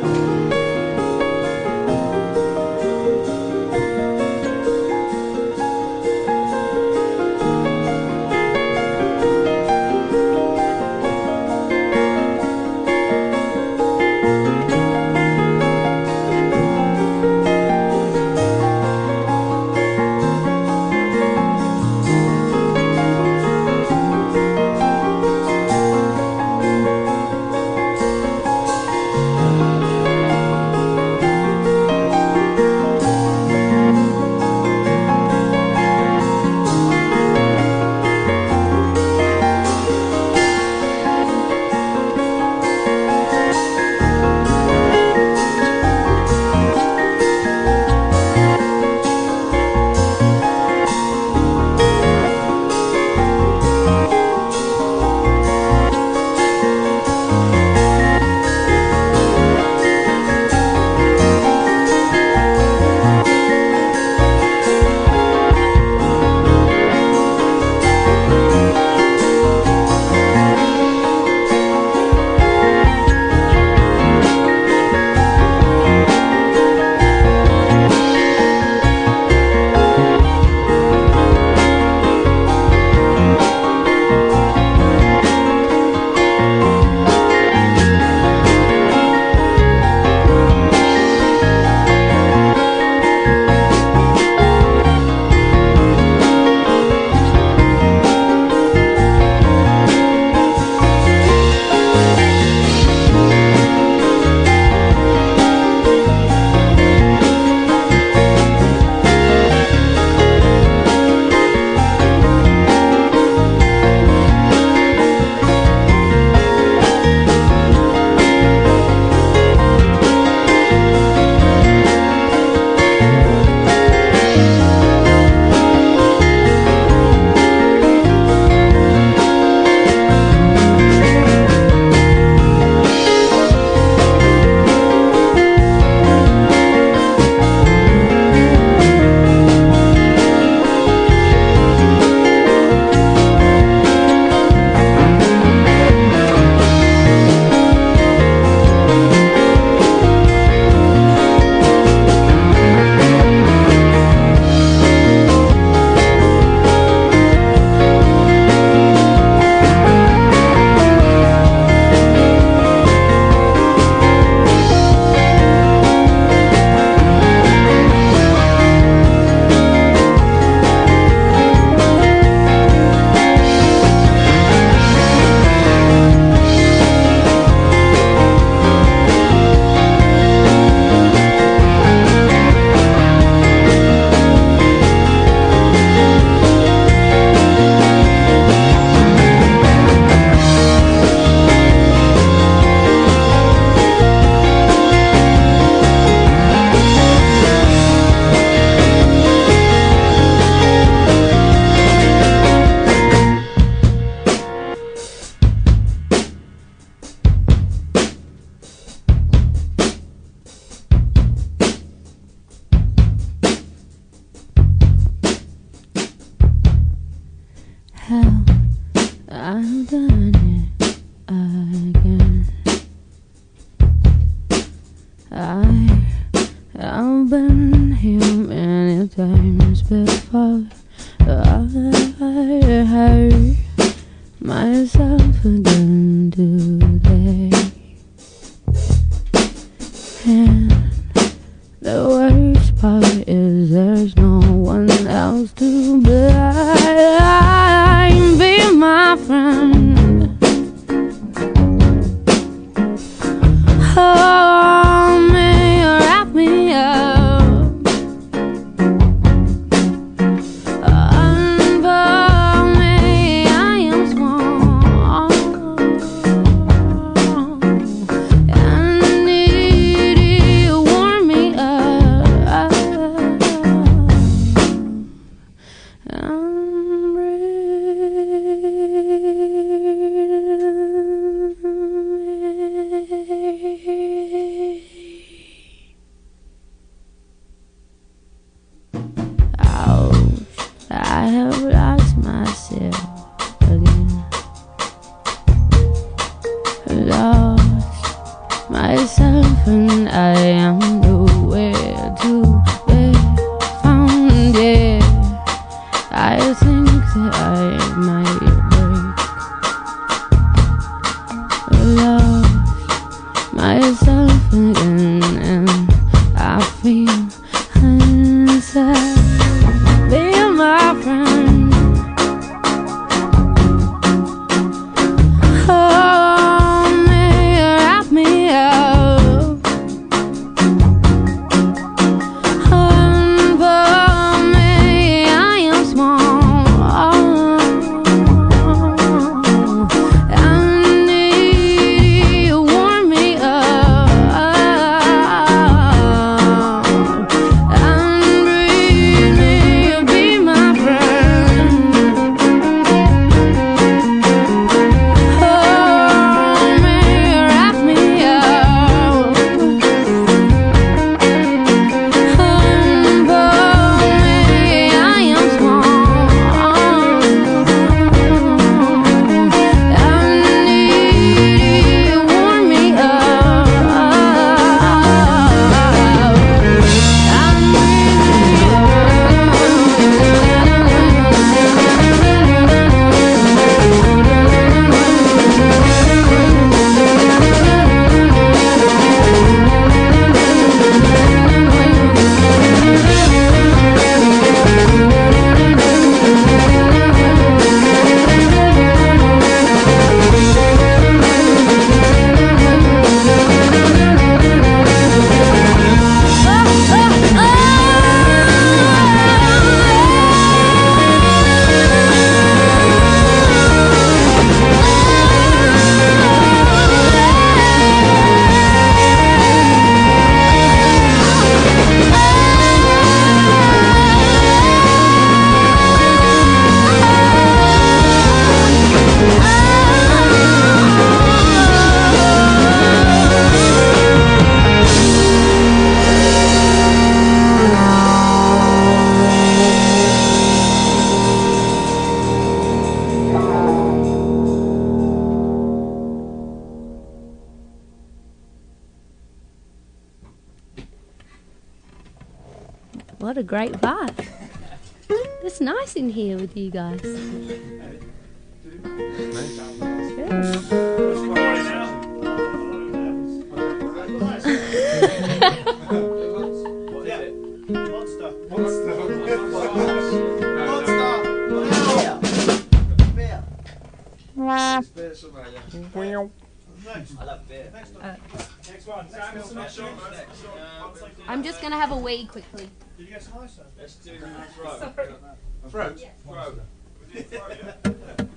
I've done it again. I've been here many times before. I hurt myself again today. And the worst part is there's no one else to blame. Be my friend. Hold me, wrap me up, unfold me, I am small and need you, warm me up. I'm I have lost myself again. Lost myself often I am nowhere to be found. Yeah, I think that I might break. Lost myself again, and I feel unsafe. Be my friend. Hold me, wrap me up, unfold me. I am small. I need you, warm me up, and breathe me, be my friend. Hold me, wrap me up, unfold me. I am small. I need you, warm me up, and what a great vibe. It's nice in here with you guys. I'm just gonna have a wee quickly. Did you get some ice? Let's do throw. Throw? Throw.